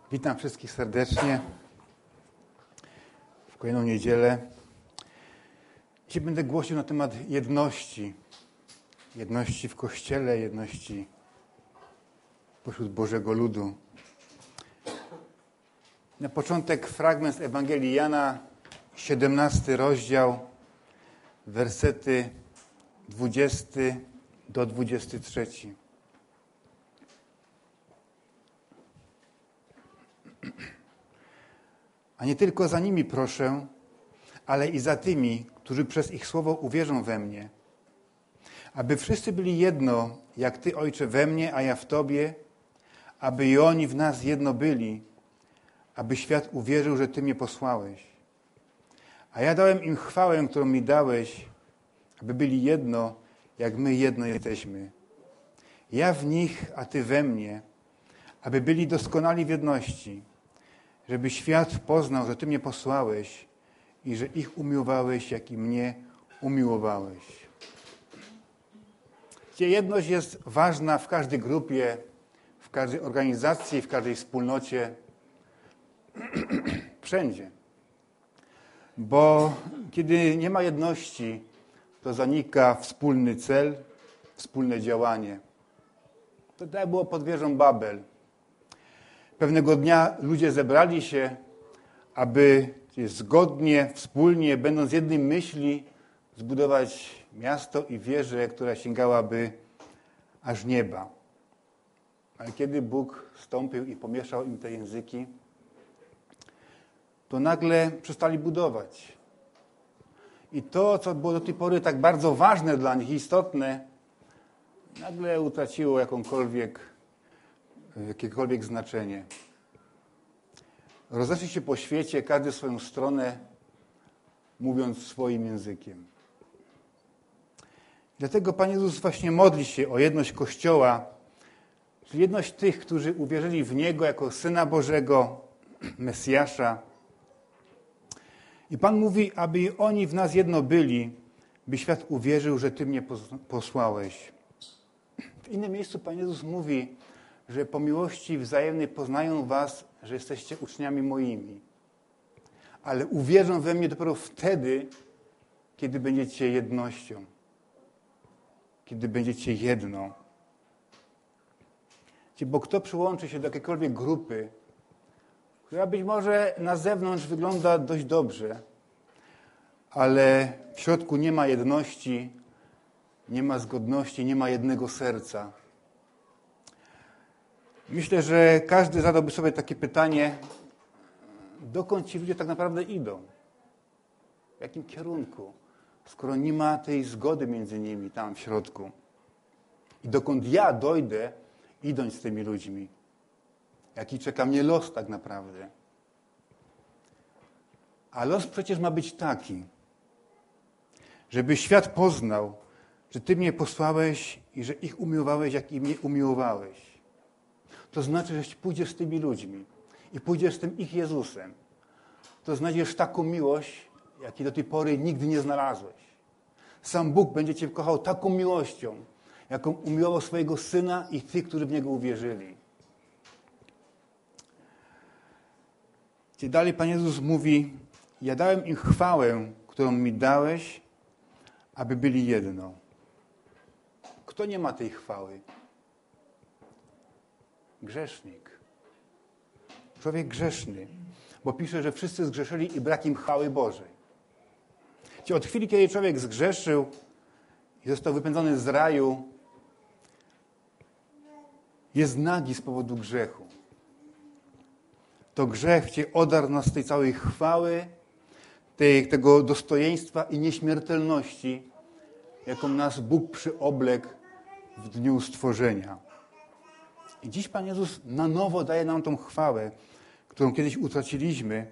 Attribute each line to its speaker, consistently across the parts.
Speaker 1: Witam wszystkich serdecznie w kolejną niedzielę. Dzisiaj będę głosił na temat jedności. Jedności w Kościele, jedności pośród Bożego ludu. Na początek fragment z Ewangelii Jana, 17 rozdział, wersety 20 do 23. A nie tylko za nimi proszę, ale i za tymi, którzy przez ich słowo uwierzą we mnie. Aby wszyscy byli jedno, jak Ty, Ojcze, we mnie, a ja w Tobie, aby i oni w nas jedno byli, aby świat uwierzył, że Ty mnie posłałeś. A ja dałem im chwałę, którą mi dałeś, aby byli jedno, jak my jedno jesteśmy. Ja w nich, a Ty we mnie, aby byli doskonali w jedności, żeby świat poznał, że Ty mnie posłałeś i że ich umiłowałeś, jak i mnie umiłowałeś. Gdzie jedność jest ważna w każdej grupie, w każdej organizacji, w każdej wspólnocie, wszędzie. Bo kiedy nie ma jedności, to zanika wspólny cel, wspólne działanie. To tak było pod wieżą Babel. Pewnego dnia ludzie zebrali się, aby zgodnie, wspólnie, będąc jednej myśli, zbudować miasto i wieżę, która sięgałaby aż nieba. Ale kiedy Bóg wstąpił i pomieszał im te języki, to nagle przestali budować. I to, co było do tej pory tak bardzo ważne dla nich, istotne, nagle utraciło jakiekolwiek znaczenie. Rozeszli się po świecie, każdy w swoją stronę, mówiąc swoim językiem. Dlatego Pan Jezus właśnie modli się o jedność Kościoła, czyli jedność tych, którzy uwierzyli w Niego jako Syna Bożego, Mesjasza. I Pan mówi, aby i oni w nas jedno byli, by świat uwierzył, że Ty mnie posłałeś. W innym miejscu Pan Jezus mówi, że po miłości wzajemnej poznają was, że jesteście uczniami moimi. Ale uwierzą we mnie dopiero wtedy, kiedy będziecie jednością. Kiedy będziecie jedno. Bo kto przyłączy się do jakiejkolwiek grupy, która być może na zewnątrz wygląda dość dobrze, ale w środku nie ma jedności, nie ma zgodności, nie ma jednego serca. Myślę, że każdy zadałby sobie takie pytanie, dokąd ci ludzie tak naprawdę idą? W jakim kierunku? Skoro nie ma tej zgody między nimi tam w środku. I dokąd ja dojdę, idąc z tymi ludźmi? Jaki czeka mnie los tak naprawdę? A los przecież ma być taki, żeby świat poznał, że Ty mnie posłałeś i że ich umiłowałeś, jak i mnie umiłowałeś. To znaczy, że pójdziesz z tymi ludźmi i pójdziesz z tym ich Jezusem. To znajdziesz taką miłość, jakiej do tej pory nigdy nie znalazłeś. Sam Bóg będzie Cię kochał taką miłością, jaką umiłował swojego Syna i tych, którzy w Niego uwierzyli. Gdzie dalej Pan Jezus mówi, ja dałem im chwałę, którą mi dałeś, aby byli jedno. Kto nie ma tej chwały? Grzesznik. Człowiek grzeszny, bo pisze, że wszyscy zgrzeszyli i brak im chwały Bożej. Od chwili, kiedy człowiek zgrzeszył i został wypędzony z raju, jest nagi z powodu grzechu. To grzech odarł nas z tej całej chwały, tego dostojeństwa i nieśmiertelności, jaką nas Bóg przyoblekł w dniu stworzenia. I dziś Pan Jezus na nowo daje nam tą chwałę, którą kiedyś utraciliśmy.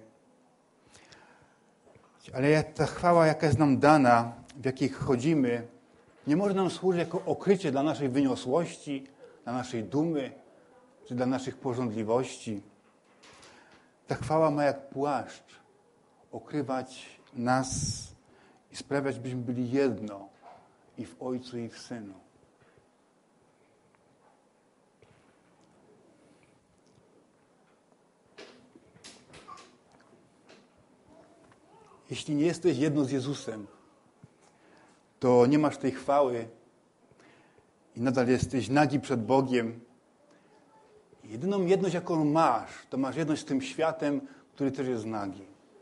Speaker 1: Ale ta chwała, jaka jest nam dana, w jakiej chodzimy, nie może nam służyć jako okrycie dla naszej wyniosłości, dla naszej dumy, czy dla naszych pożądliwości. Ta chwała ma jak płaszcz okrywać nas i sprawiać, byśmy byli jedno i w Ojcu, i w Synu. jeśli nie jesteś jedno z Jezusem, to nie masz tej chwały i nadal jesteś nagi przed Bogiem. Jedyną jedność, jaką masz, to masz jedność z tym światem, który też jest nagi.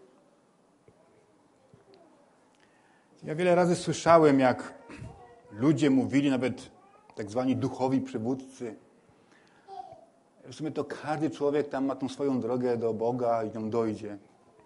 Speaker 1: Ja wiele razy słyszałem, jak ludzie mówili, nawet tak zwani duchowi przywódcy, w sumie to każdy człowiek tam ma tą swoją drogę do Boga i tam dojdzie.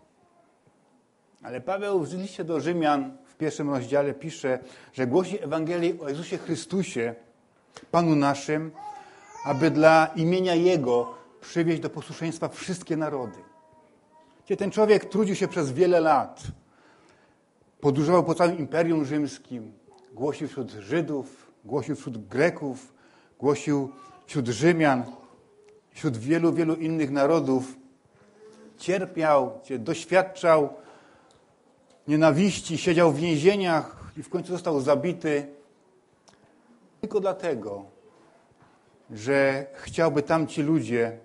Speaker 1: Ale Paweł w liście do Rzymian w 1 rozdziale pisze, że głosi Ewangelię o Jezusie Chrystusie, Panu naszym, aby dla imienia Jego przywieźć do posłuszeństwa wszystkie narody. Gdzie ten człowiek trudził się przez wiele lat. Podróżował po całym Imperium Rzymskim, głosił wśród Żydów, głosił wśród Greków, głosił wśród Rzymian, wśród wielu, wielu innych narodów. Cierpiał, doświadczał nienawiści, siedział w więzieniach i w końcu został zabity. Tylko dlatego, że chciałby tamci ludzie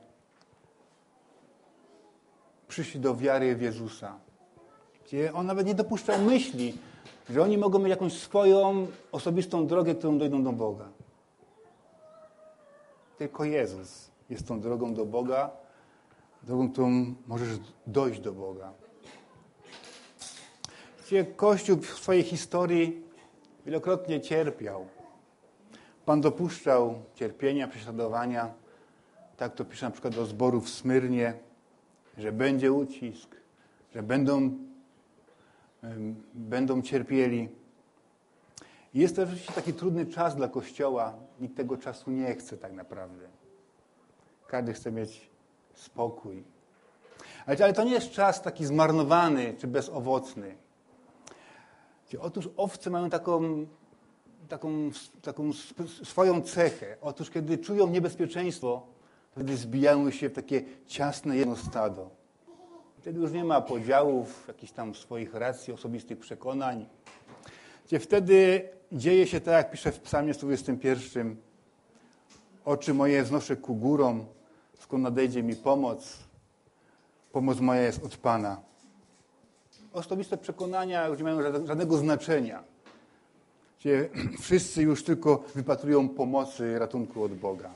Speaker 1: przyszli do wiary w Jezusa. Gdzie on nawet nie dopuszczał myśli, że oni mogą mieć jakąś swoją osobistą drogę, którą dojdą do Boga. Tylko Jezus jest tą drogą do Boga, drogą, którą możesz dojść do Boga. Gdzie Kościół w swojej historii wielokrotnie cierpiał. Pan dopuszczał cierpienia, prześladowania. Tak to pisze na przykład do zboru w Smyrnie, że będzie ucisk, że będą cierpieli. I jest to rzeczywiście taki trudny czas dla Kościoła. Nikt tego czasu nie chce tak naprawdę. Każdy chce mieć spokój. Ale to nie jest czas taki zmarnowany czy bezowocny. Otóż owce mają taką swoją cechę. Otóż kiedy czują niebezpieczeństwo, wtedy zbijają się w takie ciasne jedno stado. Wtedy już nie ma podziałów, jakichś tam swoich racji, osobistych przekonań. Gdzie wtedy dzieje się tak, jak pisze w Psalmie 121. Oczy moje wznoszę ku górom, skąd nadejdzie mi pomoc. Pomoc moja jest od Pana. Osobiste przekonania już nie mają żadnego znaczenia. Gdzie wszyscy już tylko wypatrują pomocy, ratunku od Boga.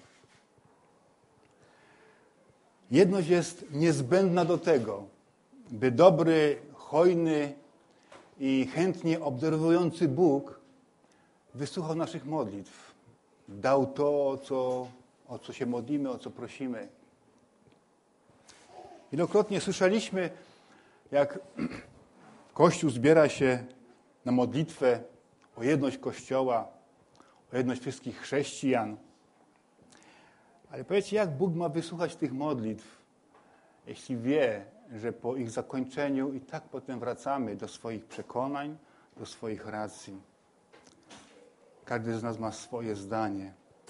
Speaker 1: Jedność jest niezbędna do tego, by dobry, hojny i chętnie obdarowujący Bóg wysłuchał naszych modlitw. Dał to, o co się modlimy, o co prosimy. Wielokrotnie słyszeliśmy, jak Kościół zbiera się na modlitwę o jedność Kościoła, o jedność wszystkich chrześcijan. Ale powiedzcie, jak Bóg ma wysłuchać tych modlitw, jeśli wie, że po ich zakończeniu i tak potem wracamy do swoich przekonań, do swoich racji. Każdy z nas ma swoje zdanie.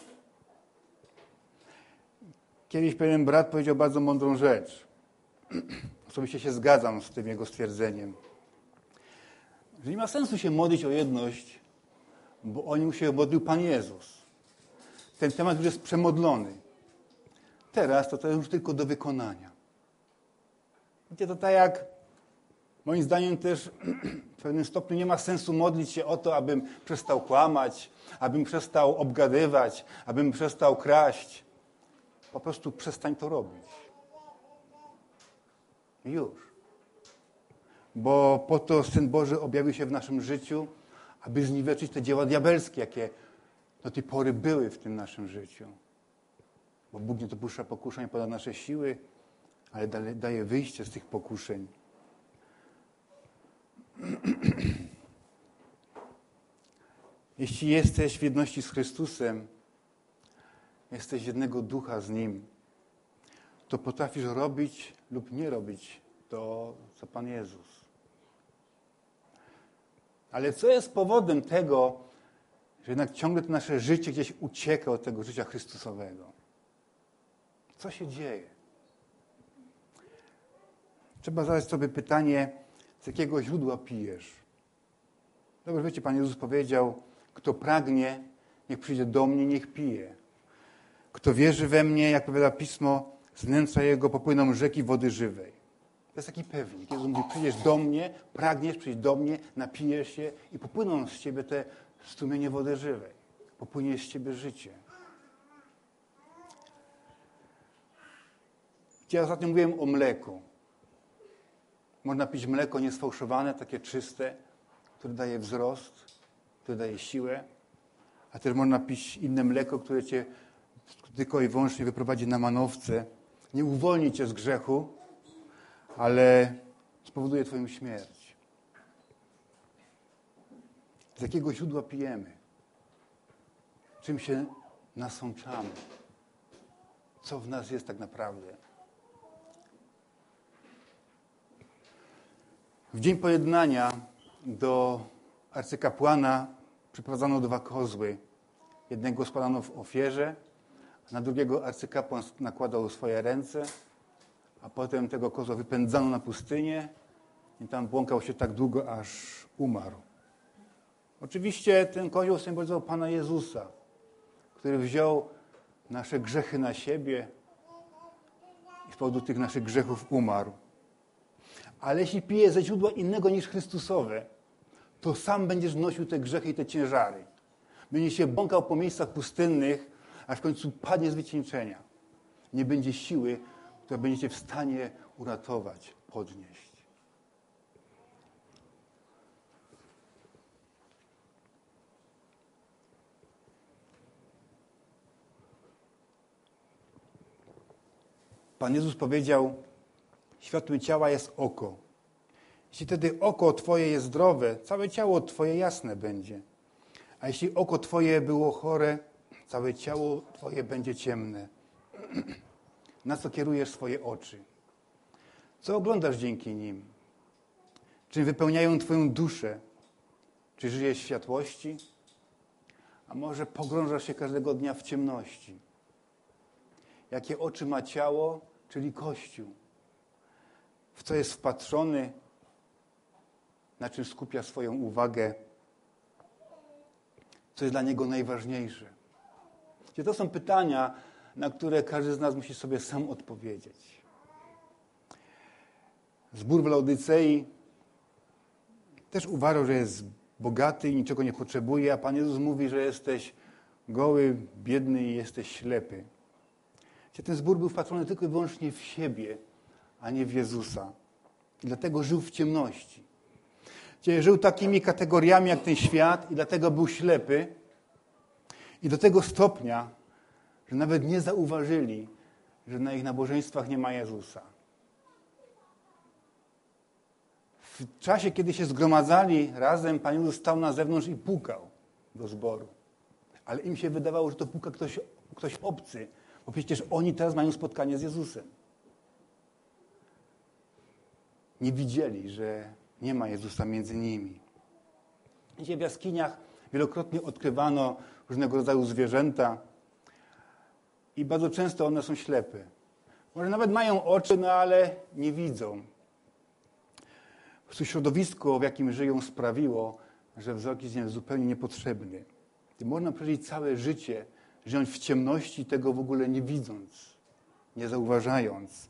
Speaker 1: Kiedyś pewien brat powiedział bardzo mądrą rzecz. Osobiście się zgadzam z tym jego stwierdzeniem. Że nie ma sensu się modlić o jedność, bo o nim się modlił Pan Jezus. Ten temat już jest przemodlony. Teraz to już tylko do wykonania. Wiecie, to tak jak, moim zdaniem też w pewnym stopniu nie ma sensu modlić się o to, abym przestał kłamać, abym przestał obgadywać, abym przestał kraść. Po prostu przestań to robić. I już. Bo po to Syn Boży objawił się w naszym życiu, aby zniweczyć te dzieła diabelskie, jakie do tej pory były w tym naszym życiu. Bo Bóg nie dopuszcza pokuszeń ponad nasze siły, ale daje wyjście z tych pokuszeń. Jeśli jesteś w jedności z Chrystusem, jesteś jednego ducha z Nim, to potrafisz robić lub nie robić to, co Pan Jezus. Ale co jest powodem tego, że jednak ciągle to nasze życie gdzieś ucieka od tego życia Chrystusowego? Co się dzieje? Trzeba zadać sobie pytanie, z jakiego źródła pijesz? Dobrze, wiecie, Pan Jezus powiedział, kto pragnie, niech przyjdzie do mnie, niech pije. Kto wierzy we mnie, jak powiada Pismo, z wnętrza jego popłyną rzeki wody żywej. To jest taki pewnik. Jezus mówi, przyjdziesz do mnie, pragniesz przyjść do mnie, napijesz się i popłyną z ciebie te strumienie wody żywej. Popłynie z ciebie życie. Ja ostatnio mówiłem o mleku. Można pić mleko niesfałszowane, takie czyste, które daje wzrost, które daje siłę. A też można pić inne mleko, które cię tylko i wyłącznie wyprowadzi na manowce. Nie uwolni cię z grzechu, ale spowoduje twoją śmierć. Z jakiego źródła pijemy? Czym się nasączamy? Co w nas jest tak naprawdę? W dzień pojednania do arcykapłana przyprowadzano 2 kozły. Jednego składano w ofierze, a na drugiego arcykapłan nakładał swoje ręce, a potem tego kozła wypędzano na pustynię i tam błąkał się tak długo, aż umarł. Oczywiście ten kozioł symbolizował Pana Jezusa, który wziął nasze grzechy na siebie i z powodu tych naszych grzechów umarł. Ale jeśli pijesz ze źródła innego niż Chrystusowe, to sam będziesz nosił te grzechy i te ciężary. Będziesz się błąkał po miejscach pustynnych, aż w końcu padnie z wycieńczenia. Nie będzie siły, która będzie cię w stanie uratować, podnieść. Pan Jezus powiedział, światłem ciała jest oko. Jeśli wtedy oko twoje jest zdrowe, całe ciało twoje jasne będzie. A jeśli oko twoje było chore, całe ciało twoje będzie ciemne. Na co kierujesz swoje oczy? Co oglądasz dzięki nim? Czym wypełniają twoją duszę? Czy żyjesz w światłości? A może pogrążasz się każdego dnia w ciemności? Jakie oczy ma ciało, czyli Kościół? W co jest wpatrzony? Na czym skupia swoją uwagę? Co jest dla niego najważniejsze? To są pytania, na które każdy z nas musi sobie sam odpowiedzieć. Zbór w Laodycei też uważał, że jest bogaty i niczego nie potrzebuje, a Pan Jezus mówi, że jesteś goły, biedny i jesteś ślepy. Ten zbór był wpatrzony tylko i wyłącznie w siebie, a nie w Jezusa. I dlatego żył w ciemności. Żył takimi kategoriami jak ten świat i dlatego był ślepy. I do tego stopnia, że nawet nie zauważyli, że na ich nabożeństwach nie ma Jezusa. W czasie, kiedy się zgromadzali razem, Pan Jezus stał na zewnątrz i pukał do zboru. Ale im się wydawało, że to puka ktoś obcy, bo przecież oni teraz mają spotkanie z Jezusem. Nie widzieli, że nie ma Jezusa między nimi. W jaskiniach wielokrotnie odkrywano różnego rodzaju zwierzęta i bardzo często one są ślepe. Może nawet mają oczy, no ale nie widzą. Po prostu środowisko, w jakim żyją, sprawiło, że wzrok jest im zupełnie niepotrzebny. I można przeżyć całe życie, żyjąc w ciemności, tego w ogóle nie widząc, nie zauważając.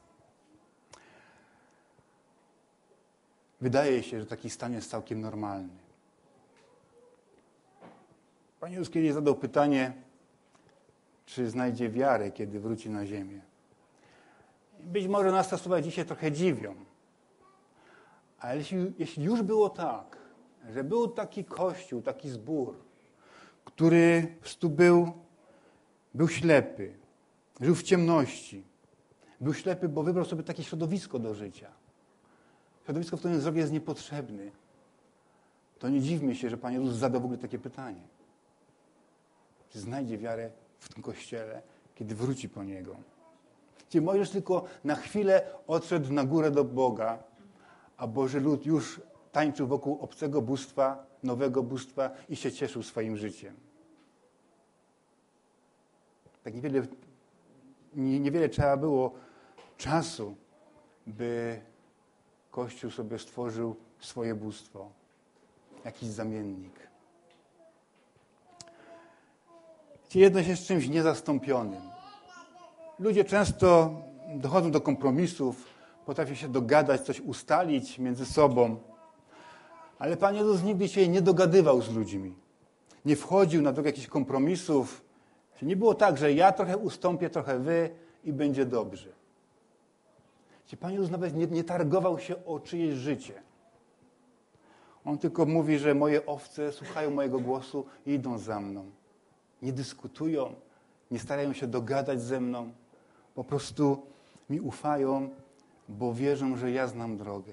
Speaker 1: Wydaje się, że taki stan jest całkiem normalny. Pan Jezus kiedyś zadał pytanie, czy znajdzie wiarę, kiedy wróci na ziemię. Być może nas te słowa dzisiaj trochę dziwią. Ale jeśli już było tak, że był taki kościół, taki zbór, który po prostu był ślepy, żył w ciemności. Był ślepy, bo wybrał sobie takie środowisko do życia. Środowisko, w którym wzrok jest niepotrzebny. To nie dziwmy się, że Pan Jezus zadał w ogóle takie pytanie. Czy znajdzie wiarę w tym Kościele, kiedy wróci po Niego? Gdzie Mojżesz tylko na chwilę odszedł na górę do Boga, a Boży lud już tańczył wokół obcego bóstwa, nowego bóstwa i się cieszył swoim życiem. Tak niewiele trzeba było czasu, by Kościół sobie stworzył swoje bóstwo, jakiś zamiennik. Jedność jest czymś niezastąpionym. Ludzie często dochodzą do kompromisów, potrafią się dogadać, coś ustalić między sobą. Ale Pan Jezus nigdy się nie dogadywał z ludźmi. Nie wchodził na drogę jakichś kompromisów. Nie było tak, że ja trochę ustąpię, trochę wy i będzie dobrze. Pan Jezus nawet nie targował się o czyjeś życie. On tylko mówi, że moje owce słuchają mojego głosu i idą za mną. Nie dyskutują, nie starają się dogadać ze mną. Po prostu mi ufają, bo wierzą, że ja znam drogę.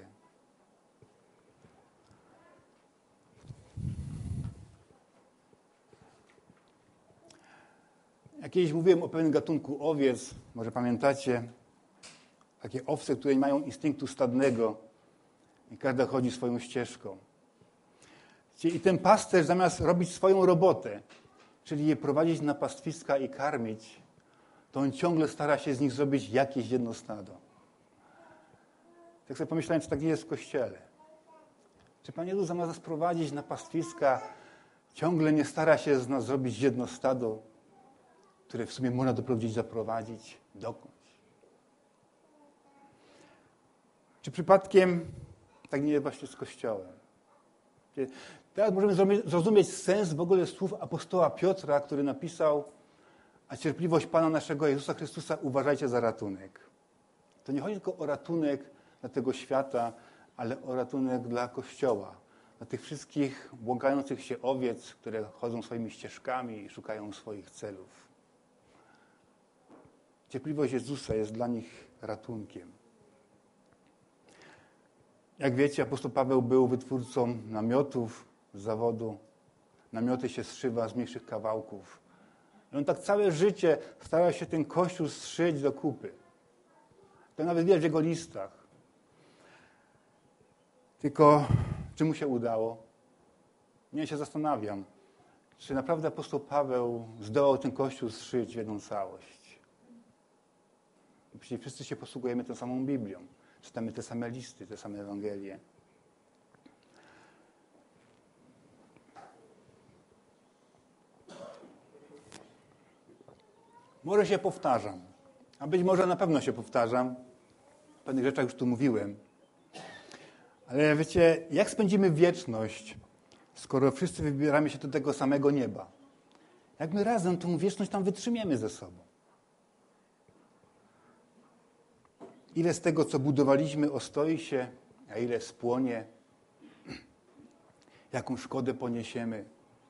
Speaker 1: Ja kiedyś mówiłem o pewnym gatunku owiec, może pamiętacie, takie owce, które nie mają instynktu stadnego i każda chodzi swoją ścieżką. I ten pasterz zamiast robić swoją robotę, czyli je prowadzić na pastwiska i karmić, to on ciągle stara się z nich zrobić jakieś jedno stado. Tak sobie pomyślałem, czy tak nie jest w Kościele. Czy Pan Jezus zamiast nas prowadzić na pastwiska, ciągle nie stara się z nas zrobić jedno stado, które w sumie można doprowadzić, zaprowadzić, dokądś. Czy przypadkiem tak nie jest właśnie z Kościołem? Teraz możemy zrozumieć sens w ogóle słów apostoła Piotra, który napisał: a cierpliwość Pana naszego Jezusa Chrystusa uważajcie za ratunek. To nie chodzi tylko o ratunek dla tego świata, ale o ratunek dla Kościoła. Dla tych wszystkich błąkających się owiec, które chodzą swoimi ścieżkami i szukają swoich celów. Cierpliwość Jezusa jest dla nich ratunkiem. Jak wiecie, apostoł Paweł był wytwórcą namiotów z zawodu. Namioty się zszywa z mniejszych kawałków. I on tak całe życie starał się ten kościół zszyć do kupy. To nawet widać w jego listach. Tylko czy mu się udało? Ja się zastanawiam, czy naprawdę apostoł Paweł zdołał ten kościół zszyć w jedną całość. Przecież wszyscy się posługujemy tą samą Biblią. Czytamy te same listy, te same Ewangelie. Może się powtarzam, a być może na pewno się powtarzam. O pewnych rzeczach już tu mówiłem. Ale wiecie, jak spędzimy wieczność, skoro wszyscy wybieramy się do tego samego nieba? Jak my razem tą wieczność tam wytrzymiemy ze sobą? Ile z tego, co budowaliśmy, ostoi się, a ile spłonie? Jaką szkodę poniesiemy?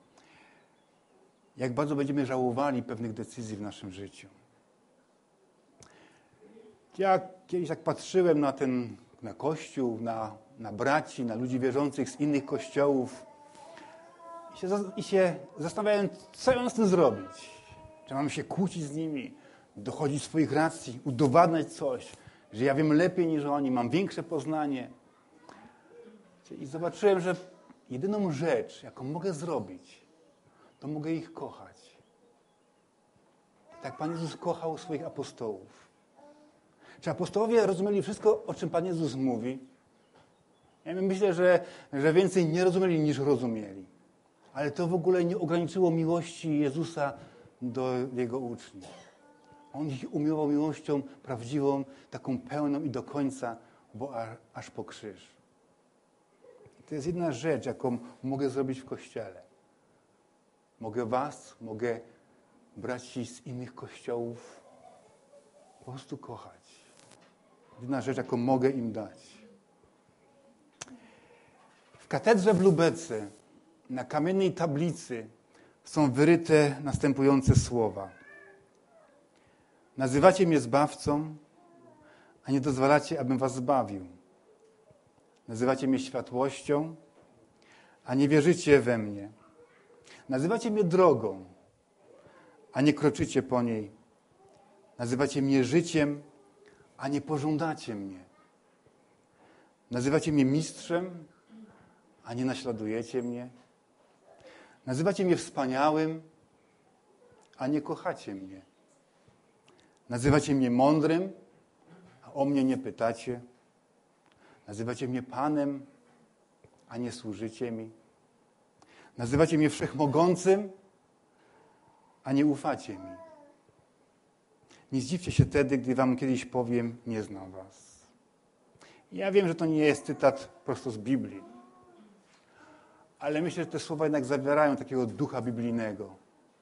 Speaker 1: Jak bardzo będziemy żałowali pewnych decyzji w naszym życiu? Ja kiedyś tak patrzyłem na Kościół, na braci, na ludzi wierzących z innych kościołów i się zastanawiałem, co ja mam z tym zrobić. Czy mam się kłócić z nimi, dochodzić swoich racji, udowadniać coś, że ja wiem lepiej niż oni, mam większe poznanie. I zobaczyłem, że jedyną rzecz, jaką mogę zrobić, to mogę ich kochać. Tak Pan Jezus kochał swoich apostołów. Czy apostołowie rozumieli wszystko, o czym Pan Jezus mówi? Ja myślę, że więcej nie rozumieli niż rozumieli. Ale to w ogóle nie ograniczyło miłości Jezusa do Jego uczniów. On ich umiłował miłością prawdziwą, taką pełną i do końca, bo aż po krzyż. To jest jedna rzecz, jaką mogę zrobić w Kościele. Mogę was, mogę braci z innych kościołów po prostu kochać. Jedna rzecz, jaką mogę im dać. W katedrze w Lubece na kamiennej tablicy są wyryte następujące słowa. Nazywacie mnie zbawcą, a nie dozwalacie, abym was zbawił. Nazywacie mnie światłością, a nie wierzycie we mnie. Nazywacie mnie drogą, a nie kroczycie po niej. Nazywacie mnie życiem, a nie pożądacie mnie. Nazywacie mnie mistrzem, a nie naśladujecie mnie. Nazywacie mnie wspaniałym, a nie kochacie mnie. Nazywacie mnie mądrym, a o mnie nie pytacie. Nazywacie mnie Panem, a nie służycie mi. Nazywacie mnie wszechmogącym, a nie ufacie mi. Nie zdziwcie się wtedy, gdy wam kiedyś powiem, nie znam was. Ja wiem, że to nie jest cytat prosto z Biblii, ale myślę, że te słowa jednak zawierają takiego ducha biblijnego.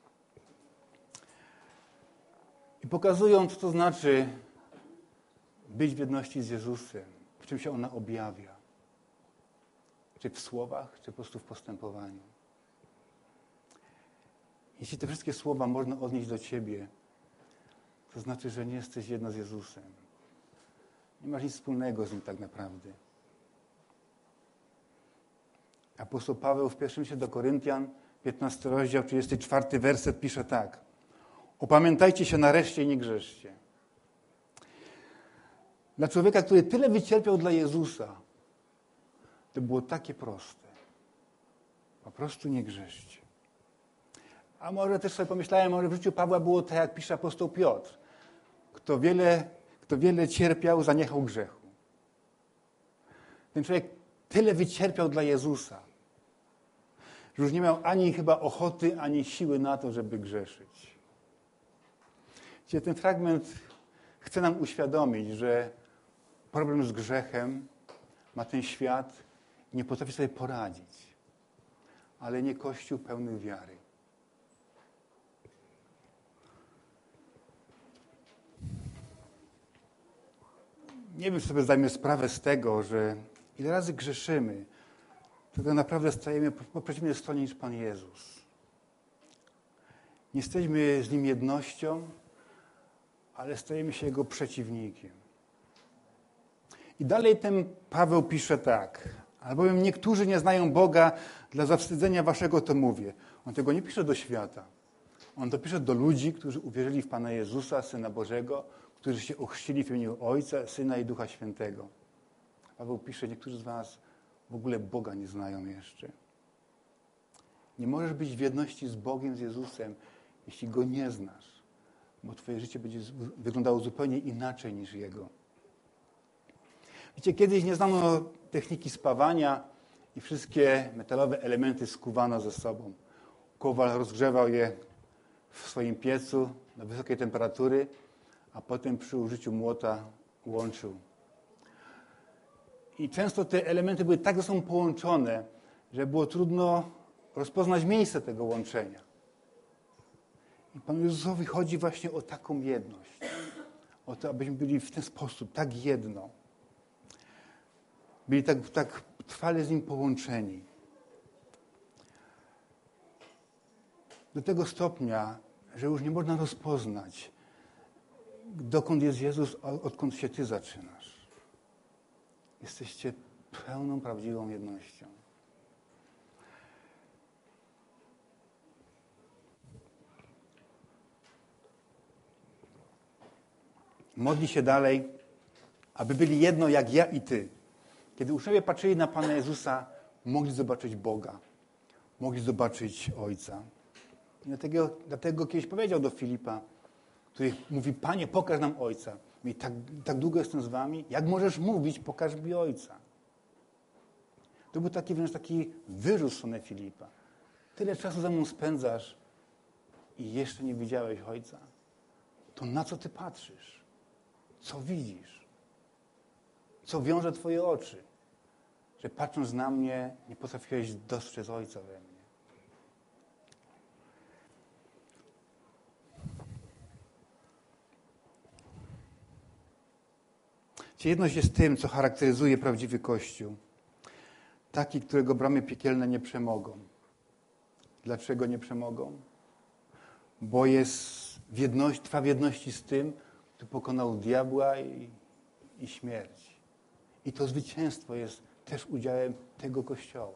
Speaker 1: I pokazują, co to znaczy być w jedności z Jezusem, w czym się ona objawia. Czy w słowach, czy po prostu w postępowaniu. Jeśli te wszystkie słowa można odnieść do ciebie, to znaczy, że nie jesteś jedno z Jezusem. Nie masz nic wspólnego z Nim tak naprawdę. Apostoł Paweł w pierwszym liście do Koryntian, 15 rozdział, 34 werset pisze tak. Opamiętajcie się nareszcie i nie grzeszcie. Dla człowieka, który tyle wycierpiał dla Jezusa, to było takie proste. Po prostu nie grzeszcie. A może też sobie pomyślałem, może w życiu Pawła było tak, jak pisze apostoł Piotr. Kto wiele cierpiał, zaniechał grzechu. Ten człowiek tyle wycierpiał dla Jezusa, że już nie miał ani chyba ochoty, ani siły na to, żeby grzeszyć. Ten fragment chce nam uświadomić, że problem z grzechem ma ten świat i nie potrafi sobie poradzić. Ale nie Kościół pełny wiary. Nie wiem, czy sobie zdajemy sprawę z tego, że ile razy grzeszymy, to tak naprawdę stajemy po przeciwnej stronie niż Pan Jezus. Nie jesteśmy z Nim jednością, ale stajemy się Jego przeciwnikiem. I dalej ten Paweł pisze tak. Albowiem niektórzy nie znają Boga, dla zawstydzenia waszego to mówię. On tego nie pisze do świata. On to pisze do ludzi, którzy uwierzyli w Pana Jezusa, Syna Bożego, którzy się ochrzcili w imieniu Ojca, Syna i Ducha Świętego. Paweł pisze, niektórzy z was w ogóle Boga nie znają jeszcze. Nie możesz być w jedności z Bogiem, z Jezusem, jeśli Go nie znasz, bo twoje życie będzie wyglądało zupełnie inaczej niż Jego. Wiecie, kiedyś nie znano techniki spawania i wszystkie metalowe elementy skuwano ze sobą. Kowal rozgrzewał je w swoim piecu do wysokiej temperatury, a potem przy użyciu młota łączył. I często te elementy były tak ze sobą połączone, że było trudno rozpoznać miejsce tego łączenia. I Panu Jezusowi chodzi właśnie o taką jedność. O to, abyśmy byli w ten sposób, tak jedno. Byli tak trwale z Nim połączeni. Do tego stopnia, że już nie można rozpoznać, dokąd jest Jezus, a odkąd się Ty zaczynasz. Jesteście pełną, prawdziwą jednością. Modli się dalej, aby byli jedno jak ja i Ty. Kiedy uczniowie patrzyli na Pana Jezusa, mogli zobaczyć Boga. Mogli zobaczyć Ojca. I dlatego kiedyś powiedział do Filipa, który mówi, Panie, pokaż nam Ojca. Mówi, tak długo jestem z wami, jak możesz mówić, pokaż mi Ojca. To był taki wyrzut w stronę Filipa. Tyle czasu ze mną spędzasz i jeszcze nie widziałeś Ojca. To na co Ty patrzysz? Co widzisz? Co wiąże Twoje oczy? Że patrząc na mnie, nie potrafiłeś dostrzec Ojca we mnie. Jedność jest tym, co charakteryzuje prawdziwy Kościół. Taki, którego bramy piekielne nie przemogą. Dlaczego nie przemogą? Bo trwa w jedności z tym, kto pokonał diabła i śmierć. I to zwycięstwo jest też udziałem tego Kościoła.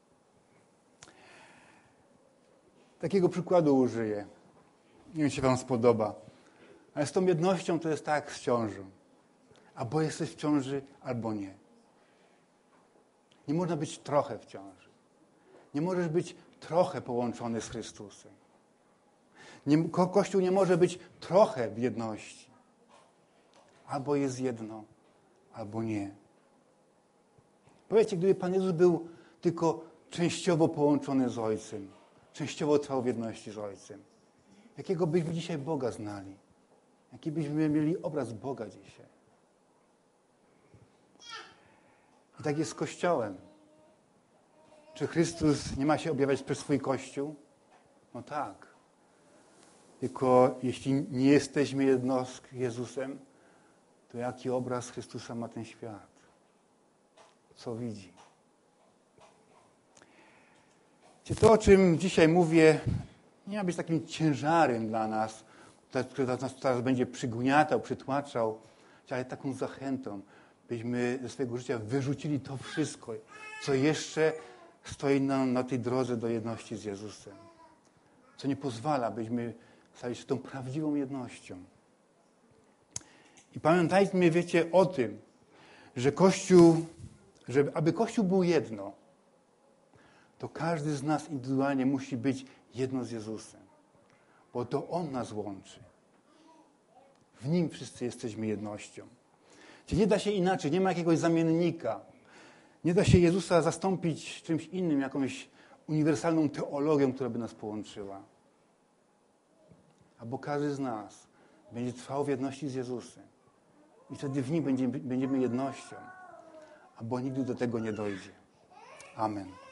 Speaker 1: Takiego przykładu użyję. Nie wiem, czy wam spodoba. Ale z tą jednością to jest tak jak z ciążą. Albo jesteś w ciąży, albo nie. Nie można być trochę w ciąży. Nie możesz być trochę połączony z Chrystusem. Kościół nie może być trochę w jedności. Albo jest jedno, albo nie. Powiedzcie, gdyby Pan Jezus był tylko częściowo połączony z Ojcem, częściowo trwał w jedności z Ojcem, jakiego byśmy dzisiaj Boga znali? Jaki byśmy mieli obraz Boga dzisiaj? I tak jest z Kościołem. Czy Chrystus nie ma się objawiać przez swój Kościół? No tak. Tylko jeśli nie jesteśmy jedno z Jezusem, to jaki obraz Chrystusa ma ten świat? Co widzi? To, o czym dzisiaj mówię, nie ma być takim ciężarem dla nas, który nas teraz będzie przygniatał, przytłaczał, ale taką zachętą, byśmy ze swojego życia wyrzucili to wszystko, co jeszcze stoi nam na tej drodze do jedności z Jezusem. Co nie pozwala, byśmy stali się tą prawdziwą jednością. I pamiętajmy, wiecie, o tym, że Kościół, aby Kościół był jedno, to każdy z nas indywidualnie musi być jedno z Jezusem. Bo to On nas łączy. W Nim wszyscy jesteśmy jednością. Czyli nie da się inaczej, nie ma jakiegoś zamiennika. Nie da się Jezusa zastąpić czymś innym, jakąś uniwersalną teologią, która by nas połączyła. Albo każdy z nas będzie trwał w jedności z Jezusem. I wtedy w Nim będziemy jednością. Albo nigdy do tego nie dojdzie. Amen.